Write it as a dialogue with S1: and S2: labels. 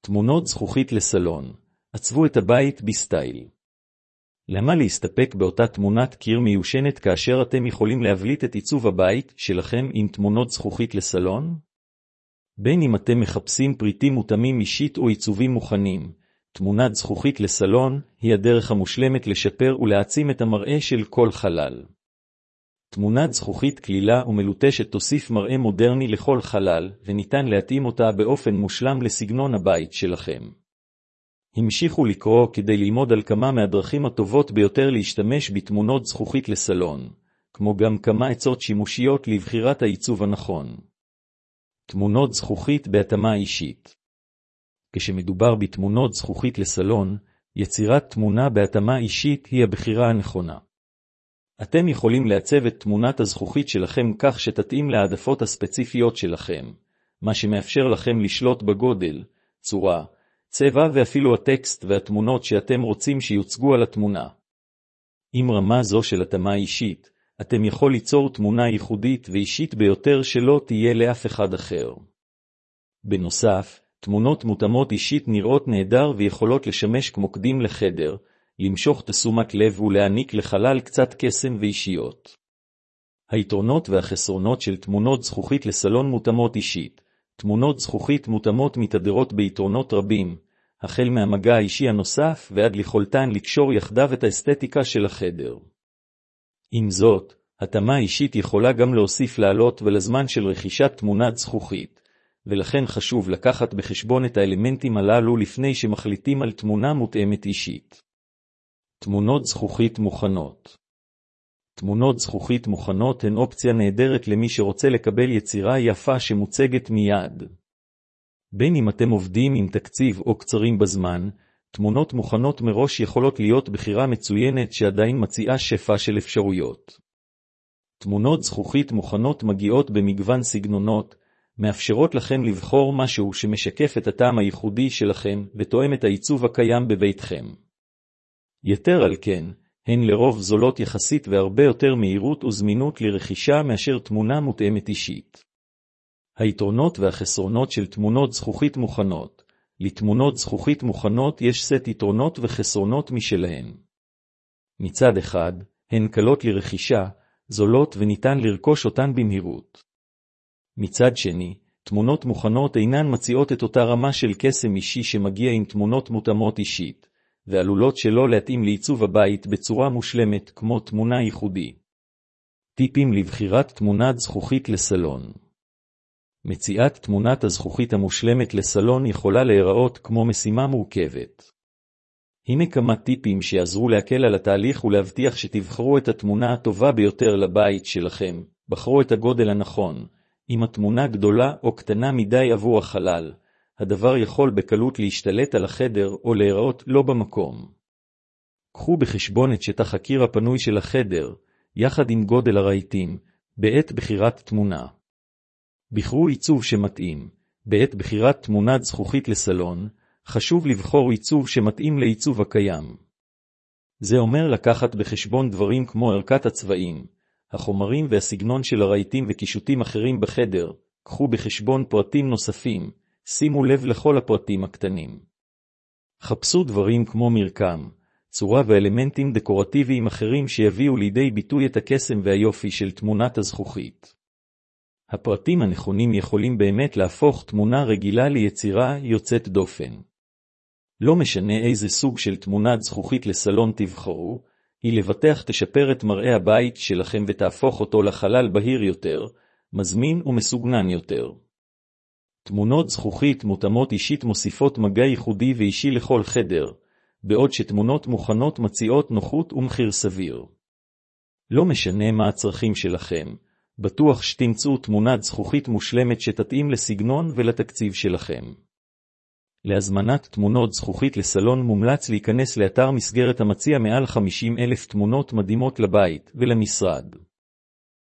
S1: תמונות זכוכית לסלון. עצבו את הבית בסטייל. למה להסתפק באותה תמונת קיר מיושנת כאשר אתם יכולים להבליט את עיצוב הבית שלכם עם תמונות זכוכית לסלון? בין אם אתם מחפשים פריטים מותאמים אישית או עיצובים מוכנים, תמונת זכוכית לסלון היא הדרך המושלמת לשפר ולהעצים את המראה של כל חלל. תמונת זכוכית כלילה ומלוטשת תוסיף מראה מודרני לכל חלל, וניתן להתאים אותה באופן מושלם לסגנון הבית שלכם. המשיכו לקרוא כדי ללמוד על כמה מהדרכים הטובות ביותר להשתמש בתמונות זכוכית לסלון, כמו גם כמה עצות שימושיות לבחירת העיצוב הנכון. תמונות זכוכית בהתאמה אישית. כשמדובר בתמונות זכוכית לסלון, יצירת תמונה בהתאמה אישית היא הבחירה הנכונה. אתם יכולים לעצב את תמונת הזכוכית שלכם כך שתתאים להעדפות הספציפיות שלכם, מה שמאפשר לכם לשלוט בגודל, צורה, צבע ואפילו הטקסט והתמונות שאתם רוצים שיוצגו על התמונה. עם רמה זו של התאמה אישית, אתם יכול ליצור תמונה ייחודית ואישית ביותר שלא תהיה לאף אחד אחר. בנוסף, תמונות מותאמות אישית נראות נהדר ויכולות לשמש כמוקדים לחדר, למשוך תשומת לב ולהעניק לחלל קצת קסם ואישיות. היתרונות והחסרונות של תמונות זכוכית לסלון מותאמות אישית. תמונות זכוכית מותאמות מתהדרות ביתרונות רבים, החל מהמגע האישי הנוסף ועד יכולתן לקשור יחדיו את האסתטיקה של החדר. עם זאת, התאמה אישית יכולה גם להוסיף לעלות ולזמן של רכישת תמונת זכוכית, ולכן חשוב לקחת בחשבון את האלמנטים הללו לפני שמחליטים על תמונה מותאמת אישית. תמונות זכוכית מוכנות. תמונות זכוכית מוכנות הן אופציה נהדרת למי שרוצה לקבל יצירה יפה שמוצגת מיד. בין אם אתם עובדים עם תקציב או קצרים בזמן, תמונות מוכנות מראש יכולות להיות בחירה מצוינת שעדיין מציעה שפע של אפשרויות. תמונות זכוכית מוכנות מגיעות במגוון סגנונות, מאפשרות לכם לבחור משהו שמשקף את הטעם הייחודי שלכם ותואם את העיצוב הקיים בביתכם. יתר על כן, הן לרוב זולות יחסית והרבה יותר מהירות וזמינות לרכישה מאשר תמונה מותאמת אישית. היתרונות והחסרונות של תמונות זכוכית מוכנות. לתמונות זכוכית מוכנות יש סט יתרונות וחסרונות משלהן. מצד אחד, הן קלות לרכישה, זולות וניתן לרכוש אותן במהירות. מצד שני, תמונות מוכנות אינן מציעות את אותה רמה של קסם אישי שמגיע עם תמונות מותאמות אישית, ועלולות שלא להתאים לעיצוב הבית בצורה מושלמת כמו תמונה ייחודי. טיפים לבחירת תמונת זכוכית לסלון. מציאת תמונת הזכוכית המושלמת לסלון יכולה להיראות כמו משימה מורכבת. הנה כמה טיפים שיעזרו להקל על התהליך ולהבטיח שתבחרו את התמונה הטובה ביותר לבית שלכם. בחרו את הגודל הנכון. אם התמונה גדולה או קטנה מדי עבור החלל, הדבר יכול בקלות להשתלט על החדר או להיראות לא במקום. קחו בחשבון את שטח הקיר הפנוי של החדר, יחד עם גודל הרהיטים, בעת בחירת תמונה. בחרו עיצוב שמתאים. בעת בחירת תמונת זכוכית לסלון, חשוב לבחור עיצוב שמתאים לעיצוב הקיים. זה אומר לקחת בחשבון דברים כמו ערכת הצבעים, החומרים והסגנון של הרהיטים וקישוטים אחרים בחדר. קחו בחשבון פרטים נוספים, שימו לב לכל הפרטים הקטנים. חפשו דברים כמו מרקם, צורה ואלמנטים דקורטיביים אחרים שיביאו לידי ביטוי את הקסם והיופי של תמונת הזכוכית. הפרטים הנכונים יכולים באמת להפוך תמונה רגילה ליצירה יוצאת דופן. לא משנה איזה סוג של תמונת זכוכית לסלון תבחרו, היא לבטח תשפר את מראה הבית שלכם ותהפוך אותו לחלל בהיר יותר, מזמין ומסוגנן יותר. תמונות זכוכית מותאמות אישית מוסיפות מגע ייחודי ואישי לכל חדר, בעוד שתמונות מוכנות מציעות נוחות ומחיר סביר. לא משנה מה הצרכים שלכם, בטוח שתמצאו תמונת זכוכית מושלמת שתתאים לסגנון ולתקציב שלכם. להזמנת תמונות זכוכית לסלון מומלץ להיכנס לאתר מסגרת המציע מעל 50,000 תמונות מדהימות לבית ולמשרד.